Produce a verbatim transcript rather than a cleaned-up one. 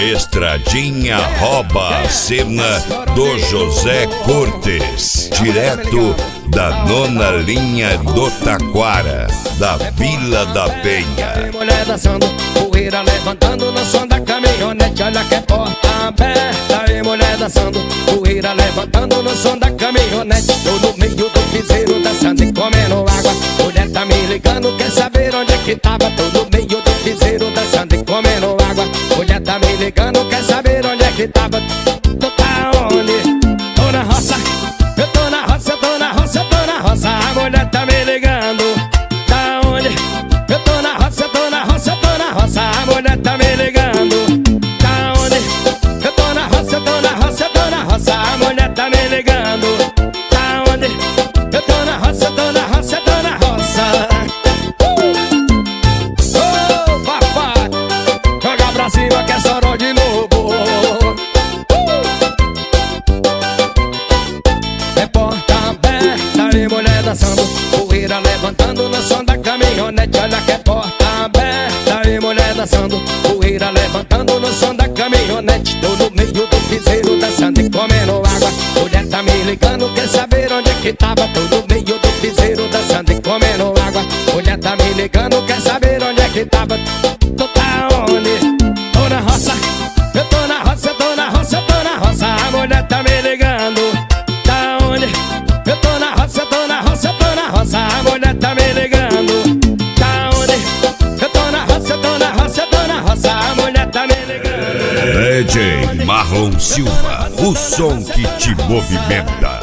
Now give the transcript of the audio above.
Estradinha rouba a cena do José Cortes, direto da nona linha do Taquara, da Vila da Penha. Mulher dançando, poeira levantando no som da caminhonete. Olha que porta aberta, e mulher dançando, poeira levantando no som da caminhonete. Tô no meio do piseiro dançando e comendo água. Mulher tá me ligando, quer saber onde é que tava. Tô no meio do piseiro dançando e comendo água. Mulher tá me ligando, quer saber onde é que tava. Tu tá onde? Tô na roça, eu tô na roça, eu tô na roça, eu tô na roça. A mulher tá me ligando, tá onde? Eu tô na roça, eu tô na roça, eu tô na roça. A mulher tá me ligando, tá onde? Eu tô na roça, eu tô na roça, eu tô na roça. A mulher tá me ligando, tá onde? Eu tô na roça, eu tô na roça, eu tô na roça. uh! Ô papai, joga pra cima que é soró de novo. É porta aberta e mulher dançando, poeira levantando no som da caminhonete. Olha que é porta aberta e mulher dançando, poeira levantando no som da caminhonete. Tô no meio do piseiro dançando e comendo água. Mulher tá me ligando, quer saber onde é que tava. Tô no meio do piseiro dançando e comendo água. Mulher tá me ligando, quer saber onde é que tava. Tu tá onde? Tô na roça, eu tô na roça, eu tô na roça, eu tô na roça. A mulher tá me ligando, tá onde? Eu tô na roça, eu tô na roça, eu tô na roça. A mulher tá me ligando, tá onde? Eu tô na roça, eu tô na roça, eu tô na roça. A mulher tá me ligando. D J Marlon Silva, o som que te movimenta.